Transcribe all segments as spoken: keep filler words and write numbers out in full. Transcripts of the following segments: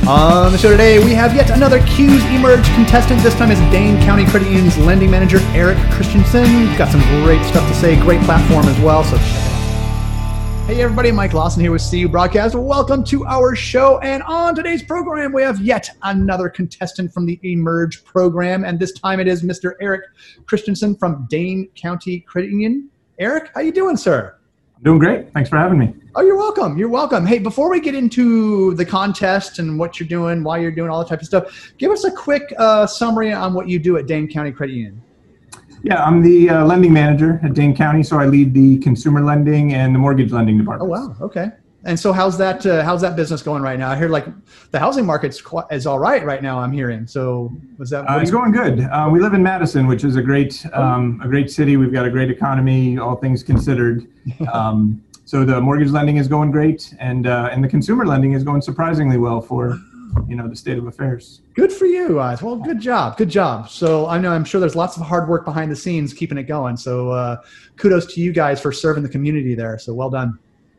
On the show today, we have yet another Q's Emerge contestant. This time is Dane County Credit Union's lending manager, Eric Christensen. Got some great stuff to say, great platform as well, so check it out. Hey everybody, Mike Lawson here with C U Broadcast. Welcome to our show, and on today's program, we have yet another contestant from the Emerge program, and this time it is Mister Eric Christensen from Dane County Credit Union. Eric, how you doing, sir? I'm doing great. Thanks for having me. Oh, you're welcome. You're welcome. Hey, before we get into the contest and what you're doing, why you're doing all that type of stuff, give us a quick uh, summary on what you do at Dane County Credit Union. Yeah, I'm the uh, lending manager at Dane County, so I lead the consumer lending and the mortgage lending department. Oh, wow. Okay. And so how's that uh, how's that business going right now? I hear like the housing market's quite, is all right right now, I'm hearing. So was that? Uh, it's you- going good. Uh, we live in Madison, which is a great um, a great city. We've got a great economy, all things considered. Um, so the mortgage lending is going great, and uh, and the consumer lending is going surprisingly well for, you know, the state of affairs. Good for you guys. Well, good job. Good job. So I know, I'm sure there's lots of hard work behind the scenes keeping it going. So uh, kudos to you guys for serving the community there. So well done.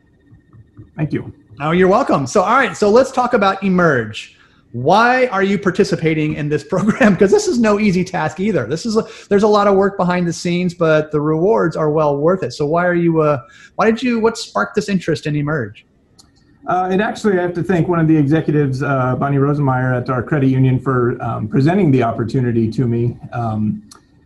Thank you. Oh, you're welcome. So, all right. So let's talk about Emerge. Why are you participating in this program? Because this is no easy task either. This is a, there's a lot of work behind the scenes, but the rewards are well worth it. So why are you, uh, why did you, what sparked this interest in Emerge? Uh, and actually, I have to thank one of the executives, uh, Bonnie Rosenmeyer at our credit union, for um, presenting the opportunity to me. Um,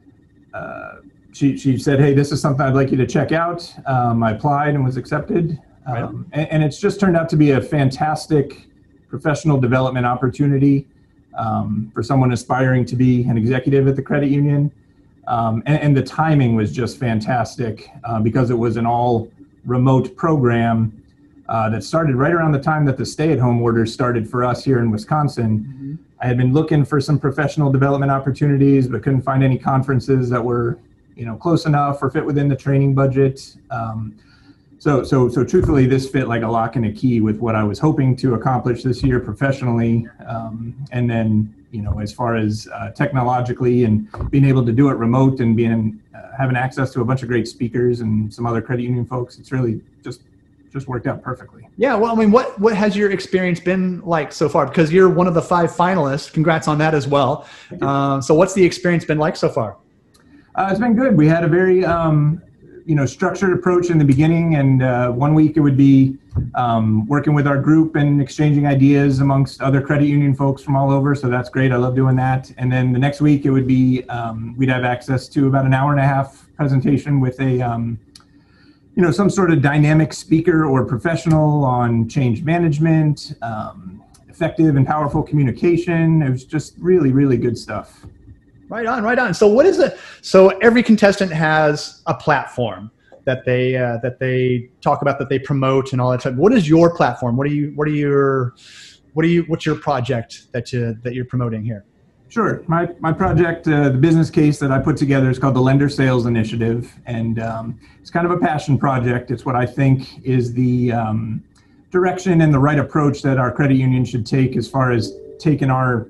uh, she, she said, hey, this is something I'd like you to check out. Um, I applied and was accepted. Right. Um, and, and it's just turned out to be a fantastic professional development opportunity um, for someone aspiring to be an executive at the credit union. Um, and, and the timing was just fantastic uh, because it was an all remote program uh, that started right around the time that the stay-at-home orders started for us here in Wisconsin. Mm-hmm. I had been looking for some professional development opportunities, but couldn't find any conferences that were, you know, close enough or fit within the training budget. Um, So, so, so truthfully, this fit like a lock and a key with what I was hoping to accomplish this year professionally. Um, and then, you know, as far as uh, technologically and being able to do it remote and being uh, having access to a bunch of great speakers and some other credit union folks, it's really just just worked out perfectly. Yeah, well, I mean, what what has your experience been like so far? Because you're one of the five finalists. Congrats on that as well. Uh, so, what's the experience been like so far? Uh, it's been good. We had a very um, you know, structured approach in the beginning, and uh, one week it would be um, working with our group and exchanging ideas amongst other credit union folks from all over. So that's great. I love doing that. And then the next week it would be um, we'd have access to about an hour and a half presentation with a um, you know, some sort of dynamic speaker or professional on change management, um, effective and powerful communication. It was just really, really good stuff. Right on, right on. So what is it? So every contestant has a platform that they uh, that they talk about, that they promote, and all that stuff. What is your platform? What are you? What are your? What are you? What's your project that you that you're promoting here? Sure. My my project, uh, the business case that I put together is called the Lender Sales Initiative, and um, it's kind of a passion project. It's what I think is the um, direction and the right approach that our credit union should take as far as taking our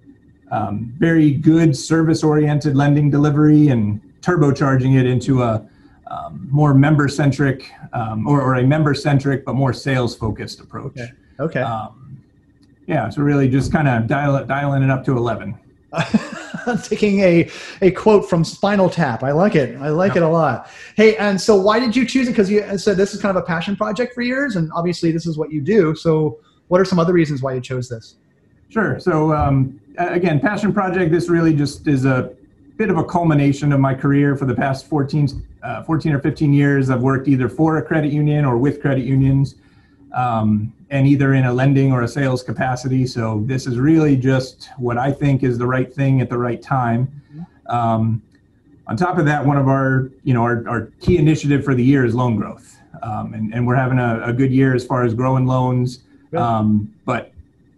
Um, very good service-oriented lending delivery and turbocharging it into a um, more member-centric um, or, or a member-centric but more sales-focused approach. Okay. okay. Um, yeah, so really just kind of dial it, dialing it up to eleven. Taking a, a quote from Spinal Tap. I like it. I like yep. it a lot. Hey, and so why did you choose it? Because you said this is kind of a passion project for yours, and obviously this is what you do. So what are some other reasons why you chose this? Sure. So um, again, passion project, this really just is a bit of a culmination of my career. For the past fourteen, uh, fourteen or fifteen years, I've worked either for a credit union or with credit unions, um, and either in a lending or a sales capacity. So this is really just what I think is the right thing at the right time. Um, on top of that, one of our, you know, our, our key initiative for the year is loan growth. Um, and, and we're having a, a good year as far as growing loans, um, but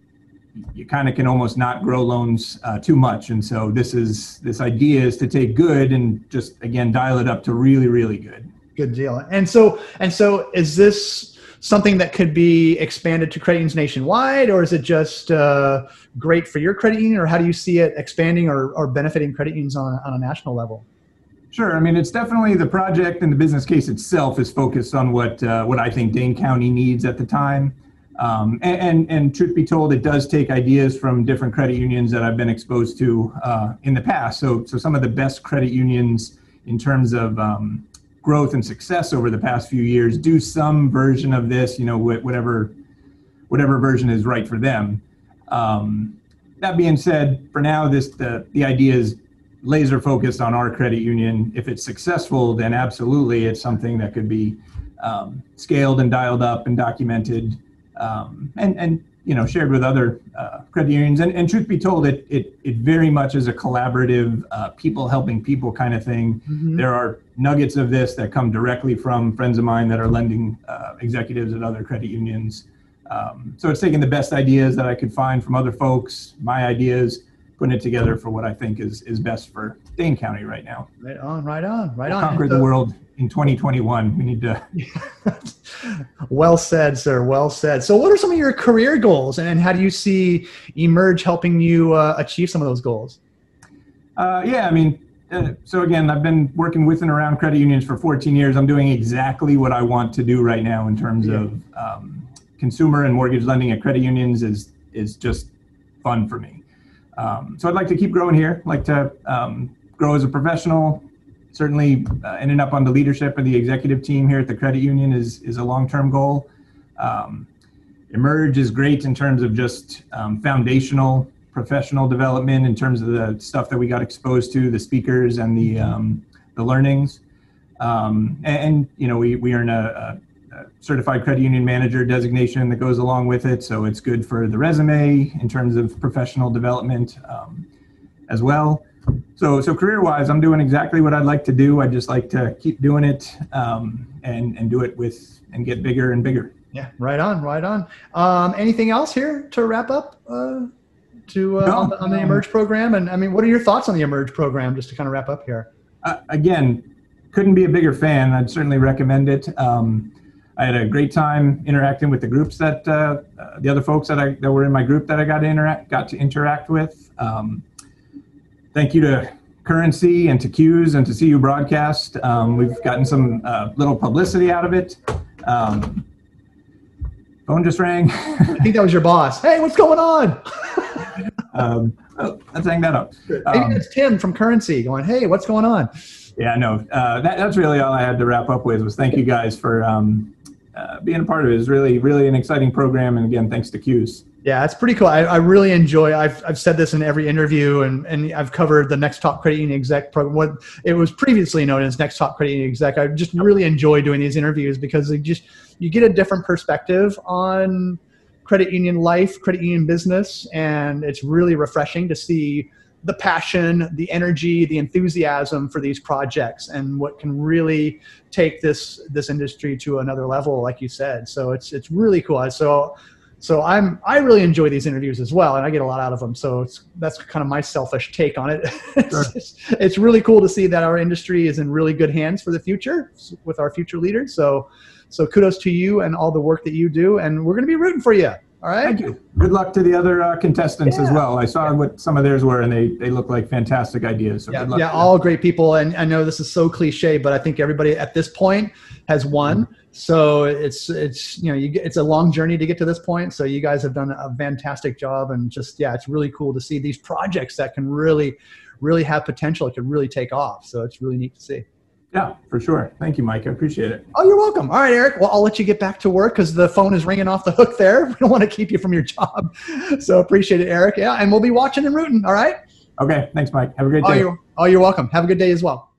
you kind of can almost not grow loans uh, too much. And so this is, this idea is to take good and just, again, dial it up to really, really good. Good deal. And so, and so is this something that could be expanded to credit unions nationwide, or is it just uh, great for your credit union, or how do you see it expanding or, or benefiting credit unions on, on a national level? Sure. I mean, it's definitely the project and the business case itself is focused on what, uh, what I think Dane County needs at the time. Um, and, and, and truth be told, it does take ideas from different credit unions that I've been exposed to uh, in the past. So, so some of the best credit unions in terms of um, growth and success over the past few years do some version of this, you know, whatever, whatever version is right for them. Um, that being said, for now, this the, the idea is laser focused on our credit union. If it's successful, then absolutely it's something that could be um, scaled and dialed up and documented. Um, and, and, you know, shared with other uh, credit unions. And, and truth be told, it, it, it very much is a collaborative, uh, people helping people kind of thing. Mm-hmm. There are nuggets of this that come directly from friends of mine that are lending uh, executives at other credit unions. Um, so it's taking the best ideas that I could find from other folks, my ideas, putting it together for what I think is, is best for Dane County right now. Right on, right on, right we'll on. Conquer the world in twenty twenty-one. We need to... Well said, sir. Well said. So what are some of your career goals, and how do you see Emerge helping you uh, achieve some of those goals? Uh, yeah, I mean, uh, so again, I've been working with and around credit unions for fourteen years. I'm doing exactly what I want to do right now in terms yeah. of um, consumer and mortgage lending at credit unions is, is just fun for me. Um, so I'd like to keep growing here, I'd like to um, grow as a professional. Certainly uh, ending up on the leadership of the executive team here at the credit union is, is a long-term goal. Um, Emerge is great in terms of just um, foundational professional development in terms of the stuff that we got exposed to, the speakers and the, um, the learnings. Um, and, and, you know, we, we earn a, a certified credit union manager designation that goes along with it. So it's good for the resume in terms of professional development um, as well. So, so career-wise, I'm doing exactly what I'd like to do. I just like to keep doing it um, and and do it with and get bigger and bigger. Yeah, right on, right on. Um, anything else here to wrap up uh, to uh, no, on, the, on the Emerge program? And I mean, what are your thoughts on the Emerge program? Just to kind of wrap up here. Uh, again, couldn't be a bigger fan. I'd certainly recommend it. Um, I had a great time interacting with the groups that uh, uh, the other folks that I that were in my group that I got to interact got to interact with. Um, Thank you to Currency and to Q's and to C U Broadcast. Um, we've gotten some uh, little publicity out of it. Um, phone just rang. I think that was your boss. Hey, what's going on? um, oh, let's hang that up. Maybe um, it's Tim from Currency going, hey, what's going on? Yeah, no, uh, that, that's really all I had to wrap up with was thank you guys for um, uh, being a part of it. It's really, really an exciting program. And again, thanks to Q's. Yeah, it's pretty cool. I, I really enjoy, I've, I've said this in every interview, and, and I've covered the Next Top Credit Union Exec program. What it was previously known as Next Top Credit Union Exec. I just really enjoy doing these interviews because it just, you get a different perspective on credit union life, credit union business, and it's really refreshing to see the passion, the energy, the enthusiasm for these projects and what can really take this, this industry to another level, like you said. So it's, it's really cool. So So I'm, I really enjoy these interviews as well, and I get a lot out of them. So it's, that's kind of my selfish take on it. Sure. it's, it's really cool to see that our industry is in really good hands for the future with our future leaders. So, so kudos to you and all the work that you do, and we're going to be rooting for you. All right. Thank you. Good luck to the other uh, contestants yeah. as well. I saw yeah. what some of theirs were, and they, they look like fantastic ideas. So yeah, good luck yeah, all great people. And I know this is so cliche, but I think everybody at this point has won. Mm-hmm. So it's, it's, you know, you get, it's a long journey to get to this point. So you guys have done a fantastic job, and just, yeah, it's really cool to see these projects that can really, really have potential. It could really take off. So it's really neat to see. Yeah, for sure. Thank you, Mike. I appreciate it. Oh, you're welcome. All right, Eric. Well, I'll let you get back to work because the phone is ringing off the hook there. We don't want to keep you from your job. So appreciate it, Eric. Yeah. And we'll be watching and rooting. All right. Okay. Thanks, Mike. Have a great day. Oh, you're, oh, you're welcome. Have a good day as well.